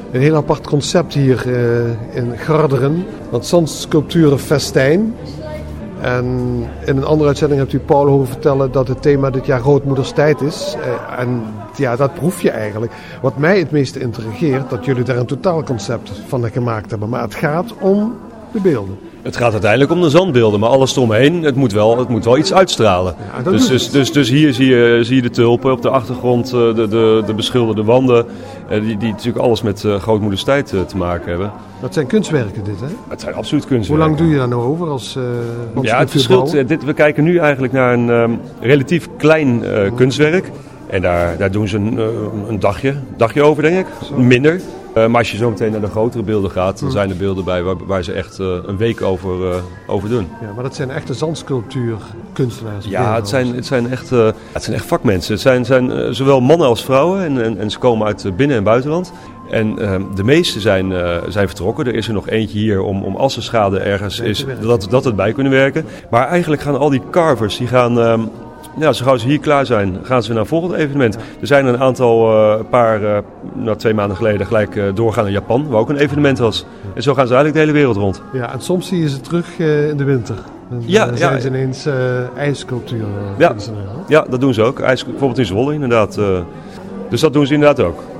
een heel apart concept hier in Garderen. Want zandsculpturen festijn. En in een andere uitzending hebt u Paul horen vertellen dat het thema dit jaar Grootmoederstijd is. En ja, dat proef je eigenlijk. Wat mij het meeste intrigeert, dat jullie daar een totaalconcept van gemaakt hebben. Maar het gaat om de beelden. Het gaat uiteindelijk om de zandbeelden, maar alles eromheen, het moet wel iets uitstralen. Ja, dus hier zie je de tulpen, op de achtergrond de beschilderde wanden, die natuurlijk alles met Grootmoederstijd te maken hebben. Dat zijn kunstwerken dit, hè? Het zijn absoluut kunstwerken. Hoe lang doe je daar nou over als ja, het verschilt. We kijken nu eigenlijk naar een relatief klein kunstwerk. En daar doen ze een dagje over, denk ik. Zo. Minder. Maar als je zo meteen naar de grotere beelden gaat, dan zijn er beelden bij waar ze echt een week over doen. Ja, maar dat zijn echte zandsculptuurkunstenaars. Ja, het zijn echt vakmensen. Het zijn zowel mannen als vrouwen en ze komen uit binnen- en buitenland. En de meeste zijn vertrokken. Er is er nog eentje hier om als er schade ergens is, dat het bij kunnen werken. Maar eigenlijk gaan al die carvers, die gaan... zo gauw ze hier klaar zijn, gaan ze naar een volgend evenement. Er zijn een aantal, 2 maanden geleden gelijk doorgaan naar Japan, waar ook een evenement was. En zo gaan ze eigenlijk de hele wereld rond. Ja, en soms zie je ze terug in de winter. Dan zijn ze ineens ijssculptuur. Ja, dat doen ze ook. Bijvoorbeeld in Zwolle inderdaad. Dus dat doen ze inderdaad ook.